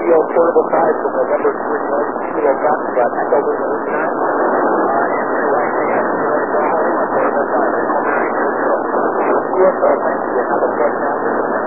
Radio Portable 5 from November 31, Kilo Foxtrot, Echo Lima 89. Yes, sir, thank you. Have a good night.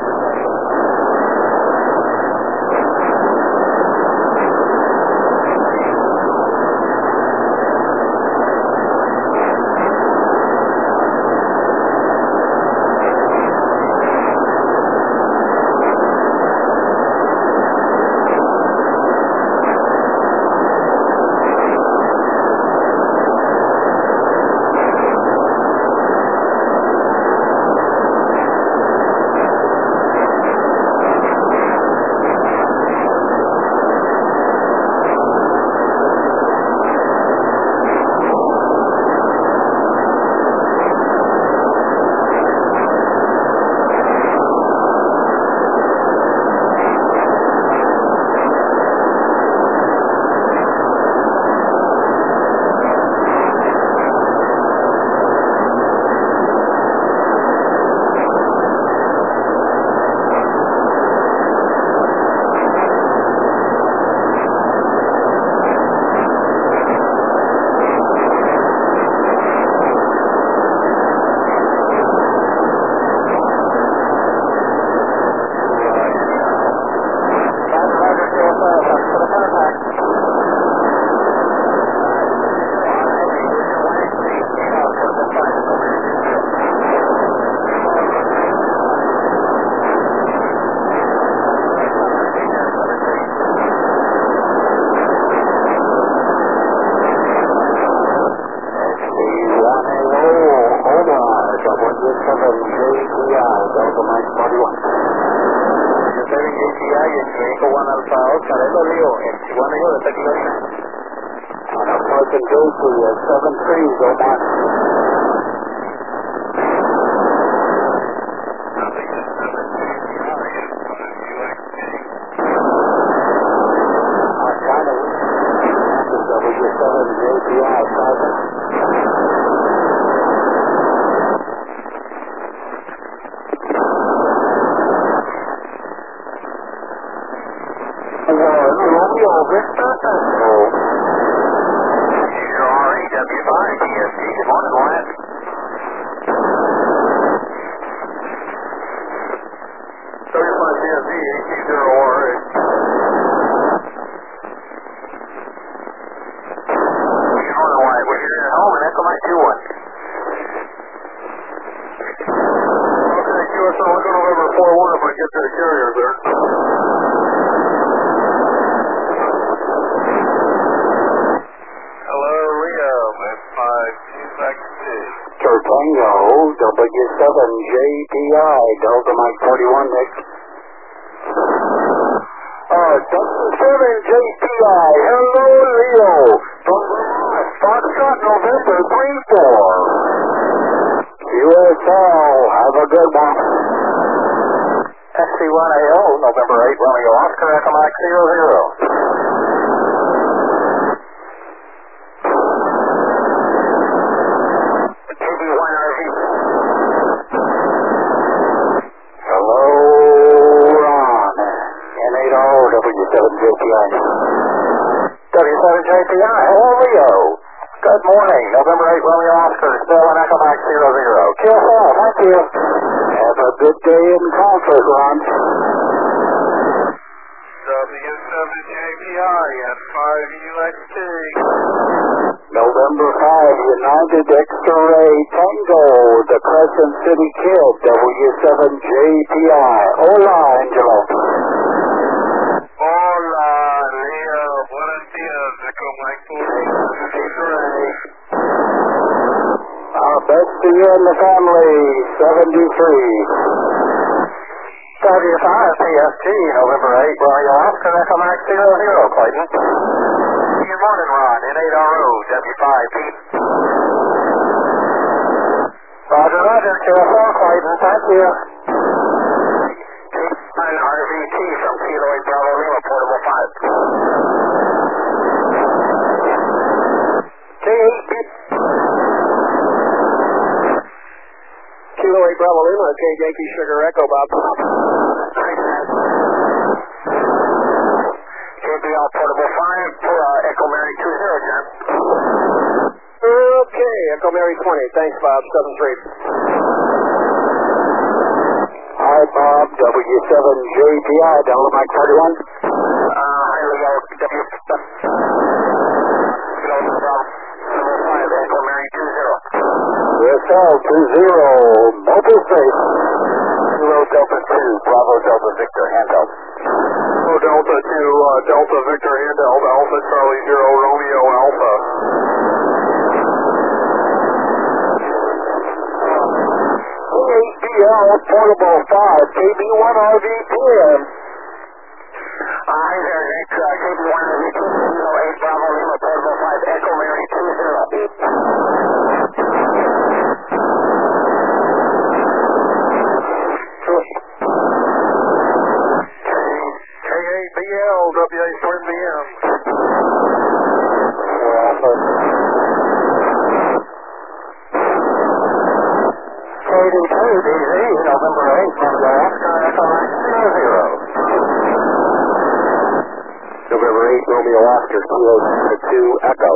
W7JPI, Delta Mike 41 next. W7JPI, hello Leo, from Foxtrot November 34. USL, have a good one. XC1AO, November 8, Romeo Oscar, Echo Mike 00. W7JPI, hello Leo. Good morning, November 8, Romeo Oscar, still in Echo Mike 00. QSL, thank you. Have a good day in concert, Ron. W7JPI at 5UXT. November 5, United X-Ray Tango, the Crescent City Kid, W7JPI. Hola, Angelo. Hola, Leo. Buenos dias, Echo Mike 43. Our best to you and the family, 73. W5 PST, November 8, Romeo Oscar, Echo Mike 00, Clayton. Good morning, Ron. N8RO, W5P. Roger, roger, QSL, Clayton, thank you. RVT from Kilo 8 Bravo Lima, Portable 5. Kilo 8 Bravo Lima, J Yankee Sugar Echo, Bob. Echo Mary 20, John. Okay, Echo Mary 20. Thanks, Bob. 7-3. Hi, Bob. W7JPI, down to Mike 41. Hi, Leo. W7. Echo Mary 20. USL 20, multi-space. Kilo Delta 2, Bravo Delta Victor, handout. Kilo Delta 2, Delta Victor, handout, Alpha Charlie 0, Romeo Alpha. CHDL Portable 5, KB1 RVPM. Hi there, Nick. KB1 RVP 08 Bravo Lima Portable 5, Echo Mary 20. K8BL, WA Swim VM. KD2, DZ, November 8, Bravo Oscar, Echo Mike 00. November 8, Romeo Oscar, Kilo 2, Echo.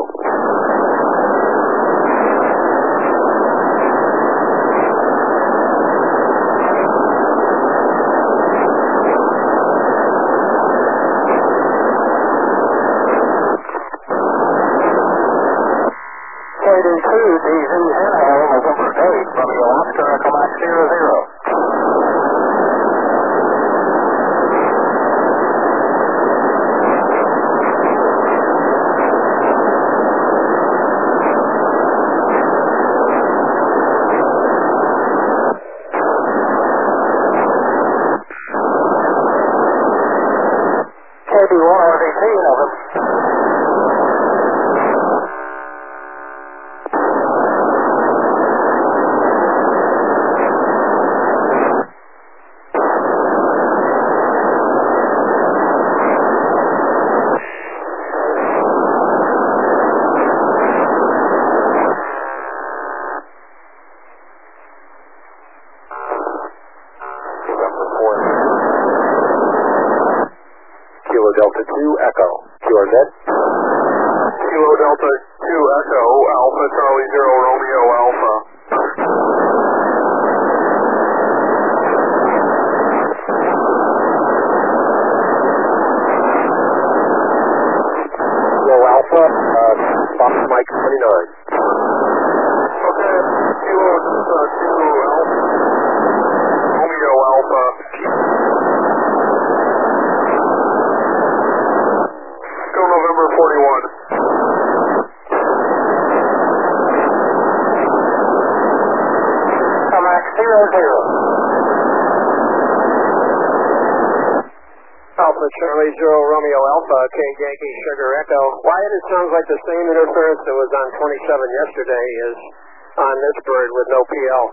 KD2, DZ, November 8, Romeo Oscar, Echo Mike 00. KB1 RVP, November. Kilo Delta 2, Echo. QRZ. Kilo Delta 2, Echo, Alpha Charlie 0, Romeo Alpha. Kilo Alpha, Fox Mike 29. Okay, Kilo Delta 2, Alpha, Romeo Alpha. Go November 41. Comac 00. Alpha Charlie 0, Romeo Alpha, K Yankee Sugar Echo. Wyatt, it sounds like the same interference that was on 27 yesterday is on this bird with no PL.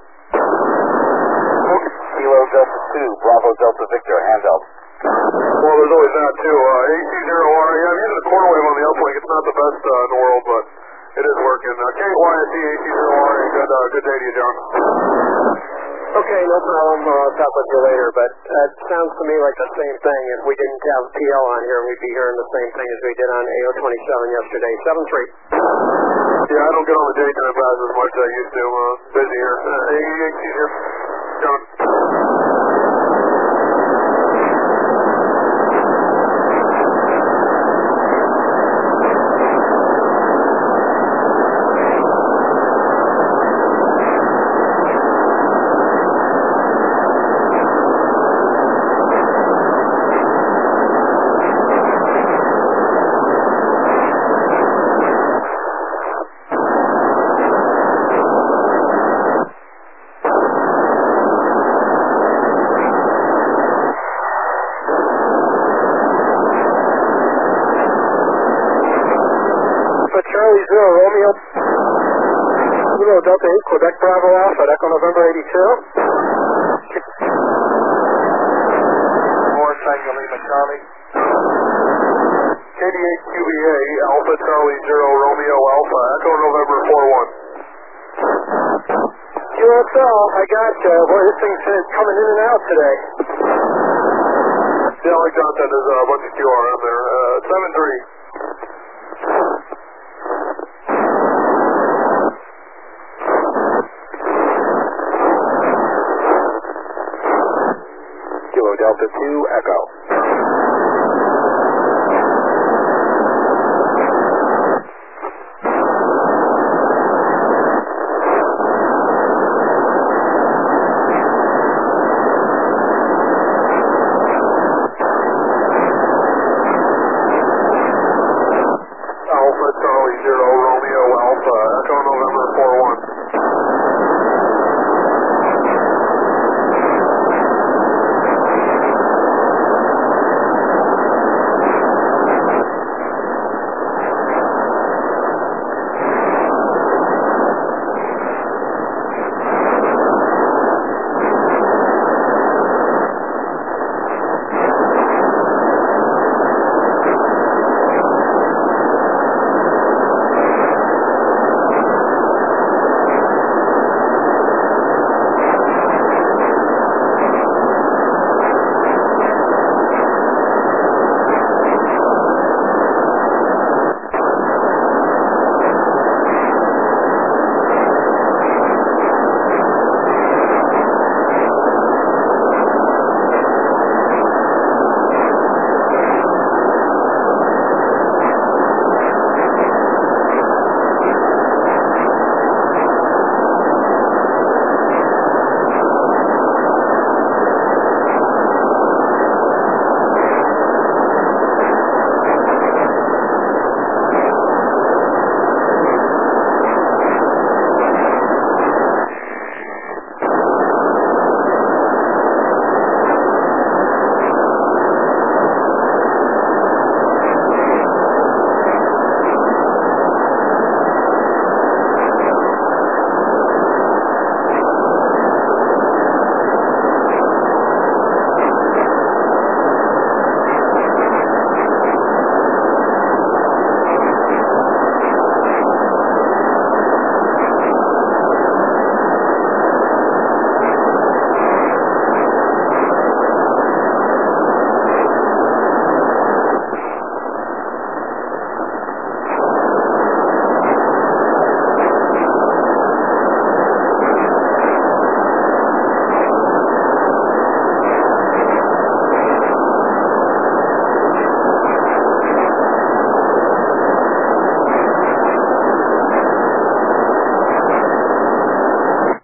Kilo Delta 2, Bravo Delta Victor, handout. Well, there's always that too. AC0R, yeah, I'm using the corner wave on the uplink. It's not the best in the world, but it is working. KYSC, AC0R, good day to you, John. Okay, no problem. I'll talk with you later, but it sounds to me like the same thing. If we didn't have PL on here, we'd be hearing the same thing as we did on AO27 yesterday. 7-3. Yeah, I don't get on the daytime pass as much as I used to. Busy here. AC here. John. Charlie 0, Romeo. Kilo Delta 8, Quebec Bravo Alpha, Echo November 82. More Tango Lima Charlie. KD8 QBA, Alpha Charlie 0, Romeo Alpha, Echo November 41. QSL, I got you. Boy, this thing's coming in and out today. Yeah, like John said, there's a bunch of QR on there. 7-3. Delta 2 Echo.